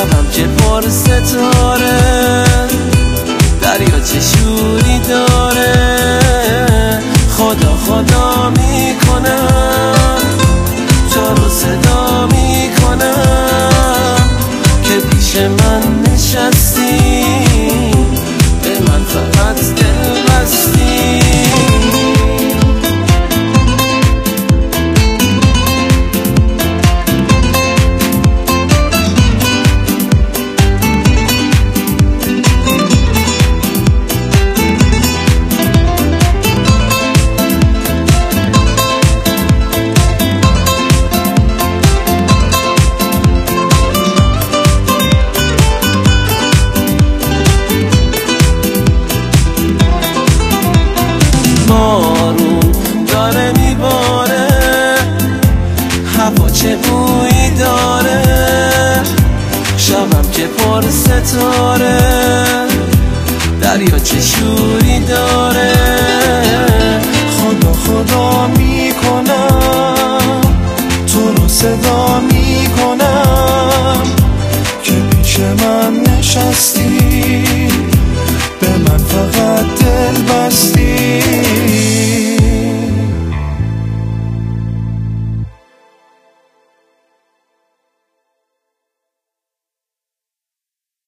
شبم که پر ستاره، دریا چه شوری داره. خدا خدا میکنم، تو رو صدا میکنم که پیش من نشستی، به من فقط دل بستی. بارون داره میباره، هوا چه بویی داره. شبم که پر ستاره، دریا چه شوری داره. خدا خدا میکنم، تو رو صدا میکنم که پیش من نشستی، به من فقط دل بستی.